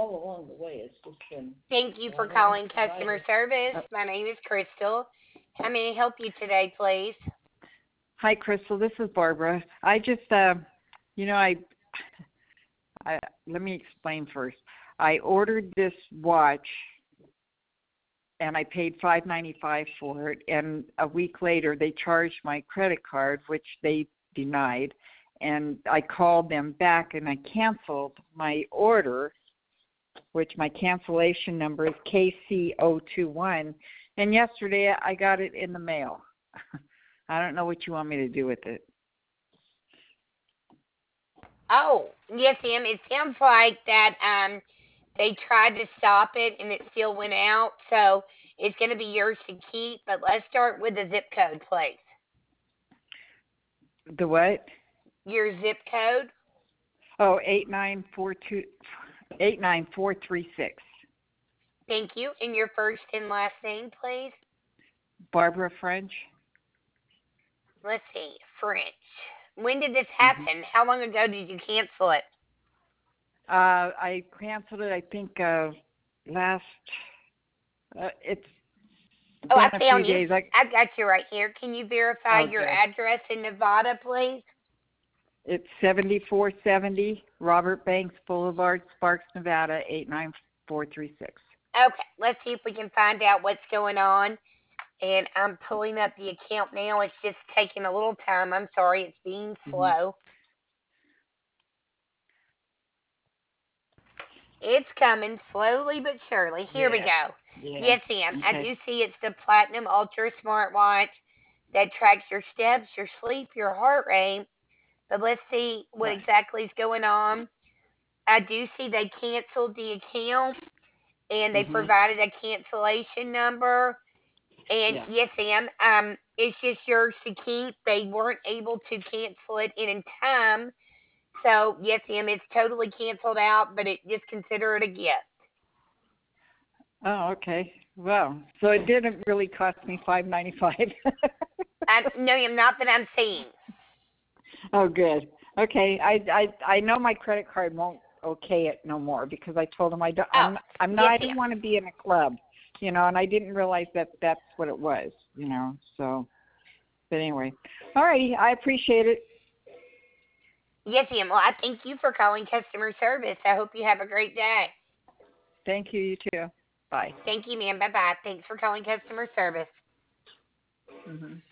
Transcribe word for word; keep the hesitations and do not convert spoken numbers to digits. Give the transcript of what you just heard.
all along the way. It's just been Thank you a for lot of calling customer providers. service. Uh, My name is Crystal. How may I help you today, please? Hi, Crystal. This is Barbara. I just, uh, you know, I, I let me explain first. I ordered this watch, and I paid five ninety five for it. And a week later, they charged my credit card, which they denied. And I called them back, and I canceled my order, which my cancellation number is K C zero two one. And yesterday, I got it in the mail. I don't know what you want me to do with it. Oh, yes, ma'am. It sounds like that um they tried to stop it and it still went out. So it's going to be yours to keep. But let's start with the zip code, please. The what? Your zip code. Oh, eight nine four two eight nine four three six. Thank you. And your first and last name, please. Barbara French. Let's see. French. When did this hmm happen? How long ago did you cancel it? Uh, I canceled it. I think uh, last. Uh, it's Oh, been I a few found you. days. I I've got you right here. Can you verify oh your good. address in Nevada, please? It's seventy four seventy Robert Banks Boulevard, Sparks, Nevada eight nine four three six. Okay, let's see if we can find out what's going on. And I'm pulling up the account now. It's just taking a little time. I'm sorry, it's being Mm-hmm. slow. It's coming slowly but surely. Here we Yeah. go. Yeah. Yes, ma'am. I Okay. do see it's the Platinum Ultra smartwatch that tracks your steps, your sleep, your heart rate. But let's see what Right. exactly is going on. I do see they canceled the account and they Mhm. provided a cancellation number. And Yeah. yes, ma'am, um, it's just yours to keep. They weren't able to cancel it in time. So yes, ma'am, it's totally canceled out, but it just consider it a gift. Oh, okay. Well, so it didn't really cost me five ninety five. Um, no, ma'am, not that I'm seeing. Oh, good. Okay. I I I know my credit card won't okay it no more because I told him I don't. Oh, I'm I'm not. yes, I ma'am. didn't want to be in a club, you know, and I didn't realize that that's what it was, you know. So, but anyway, all righty. I appreciate it. Yes, ma'am. Well, I thank you for calling customer service. I hope you have a great day. Thank you. You too. Bye. Thank you, ma'am. Bye bye. Thanks for calling customer service. Mhm.